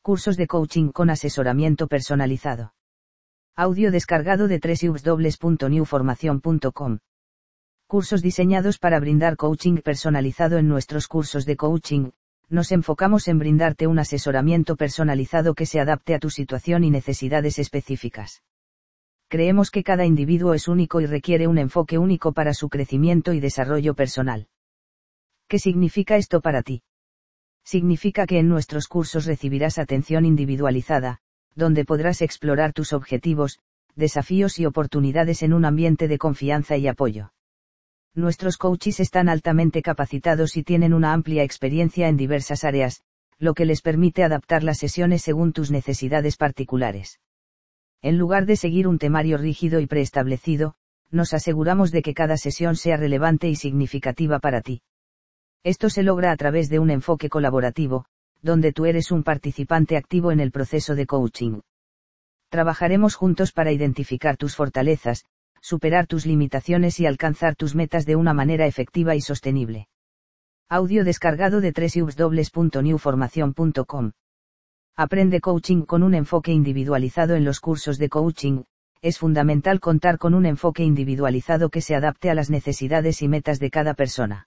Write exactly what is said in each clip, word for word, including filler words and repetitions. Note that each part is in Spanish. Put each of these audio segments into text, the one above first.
Cursos de coaching con asesoramiento personalizado. Audio descargado de doble u doble u doble u punto new formación punto com. Cursos diseñados para brindar coaching personalizado. En nuestros cursos de coaching, nos enfocamos en brindarte un asesoramiento personalizado que se adapte a tu situación y necesidades específicas. Creemos que cada individuo es único y requiere un enfoque único para su crecimiento y desarrollo personal. ¿Qué significa esto para ti? Significa que en nuestros cursos recibirás atención individualizada, donde podrás explorar tus objetivos, desafíos y oportunidades en un ambiente de confianza y apoyo. Nuestros coaches están altamente capacitados y tienen una amplia experiencia en diversas áreas, lo que les permite adaptar las sesiones según tus necesidades particulares. En lugar de seguir un temario rígido y preestablecido, nos aseguramos de que cada sesión sea relevante y significativa para ti. Esto se logra a través de un enfoque colaborativo, donde tú eres un participante activo en el proceso de coaching. Trabajaremos juntos para identificar tus fortalezas, superar tus limitaciones y alcanzar tus metas de una manera efectiva y sostenible. Audio descargado de doble u doble u doble u punto new formación punto com. Aprende coaching con un enfoque individualizado. En los cursos de coaching, es fundamental contar con un enfoque individualizado que se adapte a las necesidades y metas de cada persona.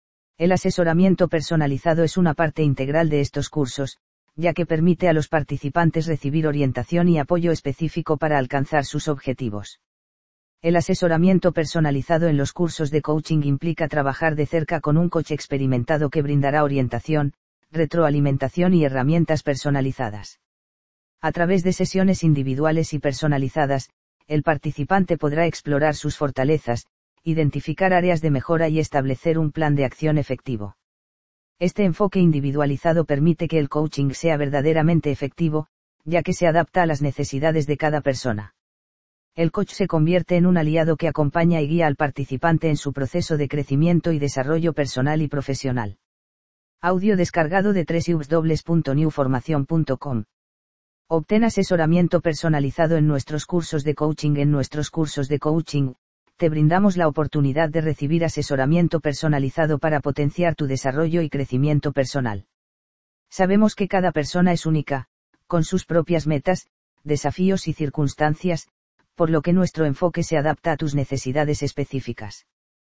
El asesoramiento personalizado es una parte integral de estos cursos, ya que permite a los participantes recibir orientación y apoyo específico para alcanzar sus objetivos. El asesoramiento personalizado en los cursos de coaching implica trabajar de cerca con un coach experimentado que brindará orientación, retroalimentación y herramientas personalizadas. A través de sesiones individuales y personalizadas, el participante podrá explorar sus fortalezas, identificar áreas de mejora y establecer un plan de acción efectivo. Este enfoque individualizado permite que el coaching sea verdaderamente efectivo, ya que se adapta a las necesidades de cada persona. El coach se convierte en un aliado que acompaña y guía al participante en su proceso de crecimiento y desarrollo personal y profesional. Audio descargado de doble u doble u doble u punto new formación punto com. Obtén asesoramiento personalizado en nuestros cursos de coaching. En nuestros cursos de coaching, te brindamos la oportunidad de recibir asesoramiento personalizado para potenciar tu desarrollo y crecimiento personal. Sabemos que cada persona es única, con sus propias metas, desafíos y circunstancias, por lo que nuestro enfoque se adapta a tus necesidades específicas.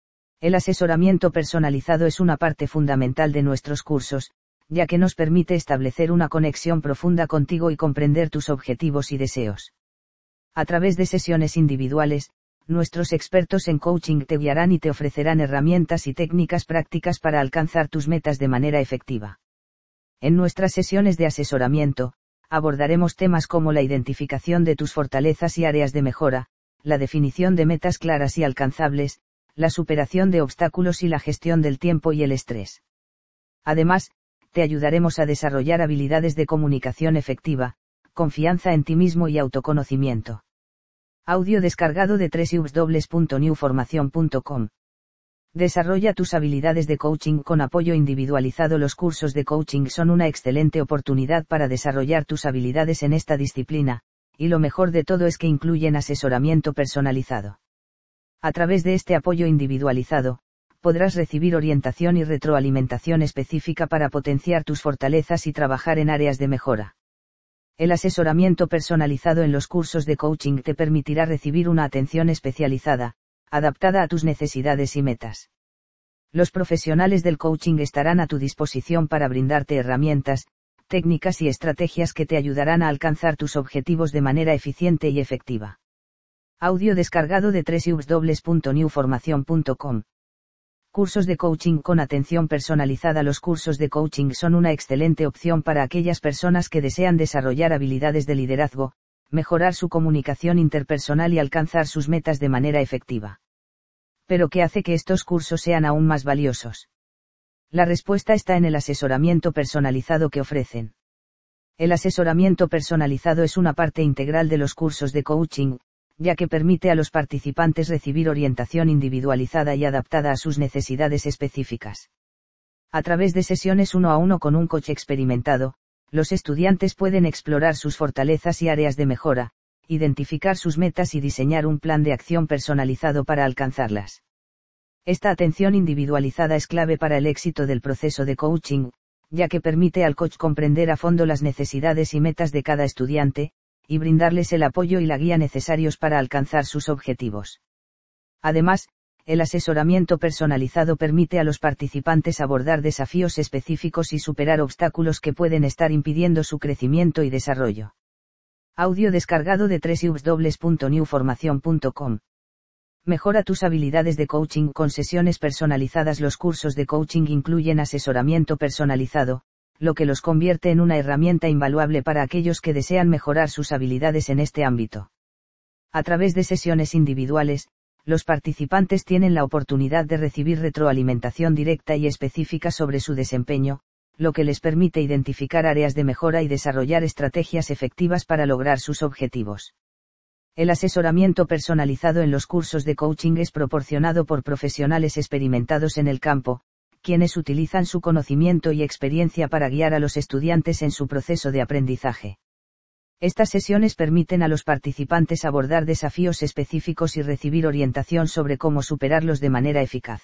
El asesoramiento personalizado es una parte fundamental de nuestros cursos, ya que nos permite establecer una conexión profunda contigo y comprender tus objetivos y deseos. A través de sesiones individuales, nuestros expertos en coaching te guiarán y te ofrecerán herramientas y técnicas prácticas para alcanzar tus metas de manera efectiva. En nuestras sesiones de asesoramiento, abordaremos temas como la identificación de tus fortalezas y áreas de mejora, la definición de metas claras y alcanzables, la superación de obstáculos y la gestión del tiempo y el estrés. Además, te ayudaremos a desarrollar habilidades de comunicación efectiva, confianza en ti mismo y autoconocimiento. Audio descargado de doble u doble u doble u punto new formación punto com. Desarrolla tus habilidades de coaching con apoyo individualizado. Los cursos de coaching son una excelente oportunidad para desarrollar tus habilidades en esta disciplina, y lo mejor de todo es que incluyen asesoramiento personalizado. A través de este apoyo individualizado, podrás recibir orientación y retroalimentación específica para potenciar tus fortalezas y trabajar en áreas de mejora. El asesoramiento personalizado en los cursos de coaching te permitirá recibir una atención especializada, adaptada a tus necesidades y metas. Los profesionales del coaching estarán a tu disposición para brindarte herramientas, técnicas y estrategias que te ayudarán a alcanzar tus objetivos de manera eficiente y efectiva. Audio descargado de doble u doble u doble u punto new formación punto com. Cursos de coaching con atención personalizada. Los cursos de coaching son una excelente opción para aquellas personas que desean desarrollar habilidades de liderazgo, mejorar su comunicación interpersonal y alcanzar sus metas de manera efectiva. ¿Pero qué hace que estos cursos sean aún más valiosos? La respuesta está en el asesoramiento personalizado que ofrecen. El asesoramiento personalizado es una parte integral de los cursos de coaching, ya que permite a los participantes recibir orientación individualizada y adaptada a sus necesidades específicas. A través de sesiones uno a uno con un coach experimentado, los estudiantes pueden explorar sus fortalezas y áreas de mejora, identificar sus metas y diseñar un plan de acción personalizado para alcanzarlas. Esta atención individualizada es clave para el éxito del proceso de coaching, ya que permite al coach comprender a fondo las necesidades y metas de cada estudiante, y brindarles el apoyo y la guía necesarios para alcanzar sus objetivos. Además, el asesoramiento personalizado permite a los participantes abordar desafíos específicos y superar obstáculos que pueden estar impidiendo su crecimiento y desarrollo. Audio descargado de doble u doble u doble u punto new formación punto com. Mejora tus habilidades de coaching con sesiones personalizadas. Los cursos de coaching incluyen asesoramiento personalizado, lo que los convierte en una herramienta invaluable para aquellos que desean mejorar sus habilidades en este ámbito. A través de sesiones individuales, los participantes tienen la oportunidad de recibir retroalimentación directa y específica sobre su desempeño, lo que les permite identificar áreas de mejora y desarrollar estrategias efectivas para lograr sus objetivos. El asesoramiento personalizado en los cursos de coaching es proporcionado por profesionales experimentados en el campo, quienes utilizan su conocimiento y experiencia para guiar a los estudiantes en su proceso de aprendizaje. Estas sesiones permiten a los participantes abordar desafíos específicos y recibir orientación sobre cómo superarlos de manera eficaz.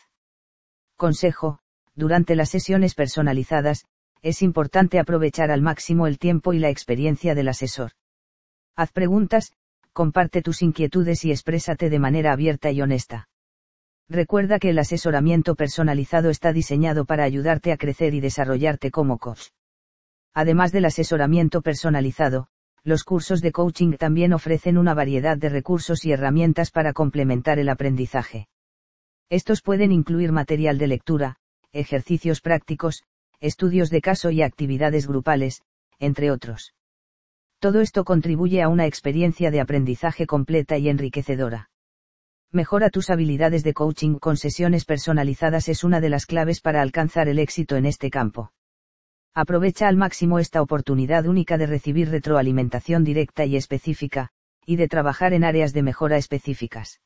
Consejo: durante las sesiones personalizadas, es importante aprovechar al máximo el tiempo y la experiencia del asesor. Haz preguntas, comparte tus inquietudes y exprésate de manera abierta y honesta. Recuerda que el asesoramiento personalizado está diseñado para ayudarte a crecer y desarrollarte como coach. Además del asesoramiento personalizado, los cursos de coaching también ofrecen una variedad de recursos y herramientas para complementar el aprendizaje. Estos pueden incluir material de lectura, ejercicios prácticos, estudios de caso y actividades grupales, entre otros. Todo esto contribuye a una experiencia de aprendizaje completa y enriquecedora. Mejora tus habilidades de coaching con sesiones personalizadas es una de las claves para alcanzar el éxito en este campo. Aprovecha al máximo esta oportunidad única de recibir retroalimentación directa y específica, y de trabajar en áreas de mejora específicas.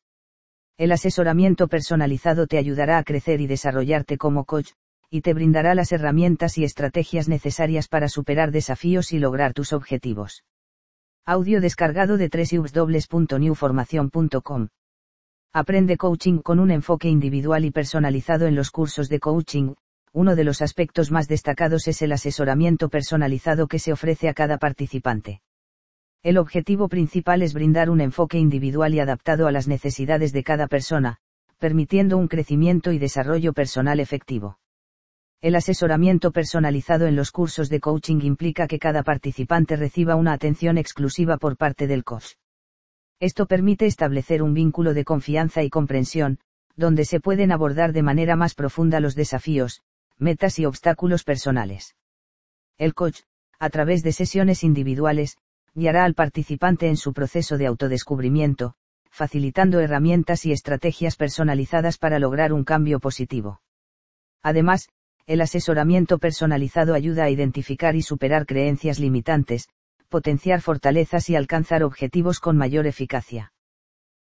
El asesoramiento personalizado te ayudará a crecer y desarrollarte como coach, y te brindará las herramientas y estrategias necesarias para superar desafíos y lograr tus objetivos. Audio descargado de doble u doble u doble u punto new formación punto com. Aprende coaching con un enfoque individual y personalizado en los cursos de coaching. Uno de los aspectos más destacados es el asesoramiento personalizado que se ofrece a cada participante. El objetivo principal es brindar un enfoque individual y adaptado a las necesidades de cada persona, permitiendo un crecimiento y desarrollo personal efectivo. El asesoramiento personalizado en los cursos de coaching implica que cada participante reciba una atención exclusiva por parte del coach. Esto permite establecer un vínculo de confianza y comprensión, donde se pueden abordar de manera más profunda los desafíos, metas y obstáculos personales. El coach, a través de sesiones individuales, guiará al participante en su proceso de autodescubrimiento, facilitando herramientas y estrategias personalizadas para lograr un cambio positivo. Además, el asesoramiento personalizado ayuda a identificar y superar creencias limitantes, potenciar fortalezas y alcanzar objetivos con mayor eficacia.